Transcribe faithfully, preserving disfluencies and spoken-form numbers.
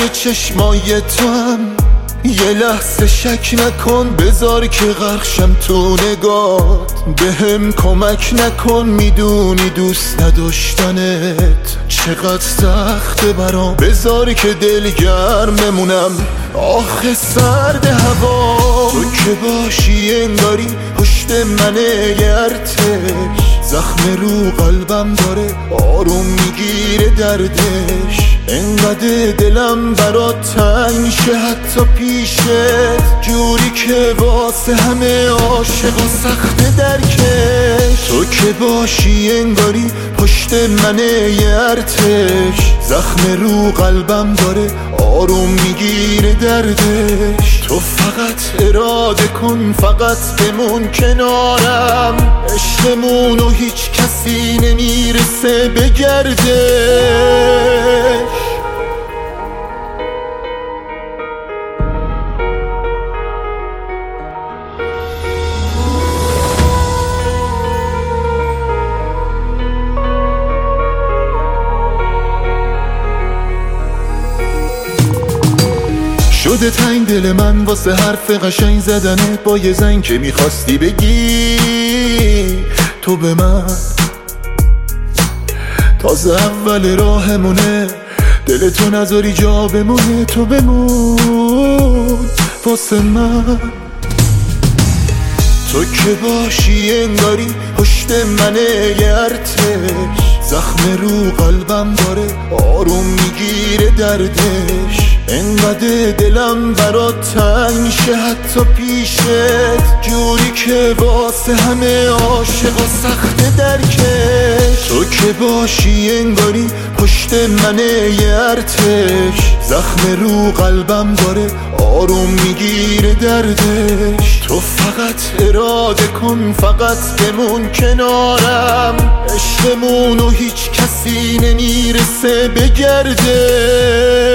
چشمای تو هم یه لحظه شک نکن، بذار که غرقشم تو نگات. بهم کمک نکن، میدونی دوست نداشتنت چقدر سخته برام. بذار که دلگرم بمونم، آخه سرد هوا. تو که باشی انگاری پشت منه گرتش، زخم رو قلبم داره آروم میگیره دردش. انقدر دلم برات تنگ شه حتی پیشت، جوری که واسه همه عاشقا سخت درکش. تو که باشی انگاری پشت منه ارتش، زخم رو قلبم داره آروم میگیره دردش. تو فقط اراده کن، فقط بمون کنارم، عشقمونو هیچ کسی نمیرسه بگردش. شده تنگ دل من واسه حرف قشنگ زدنه با یه زنگ که میخواستی بگی تو به من. تازه اول راهمونه، دل تو نذاری جا بمونه، تو بمون واسه من. تو که باشی انگاری پشت منه گرتش، زخم رو قلبم داره آروم میگیره دردش. انقدر دلم برات تنگ شه حتی پیشت، جوری که واسه همه عاشقا سخت درکش. تو که باشی انگاری پشت منه ارتش، زخم رو قلبم داره آروم میگیره دردش. تو فقط اراده کن، فقط بمون کنارم، عشقمونو هیچ کسی نمیرسه بگرده.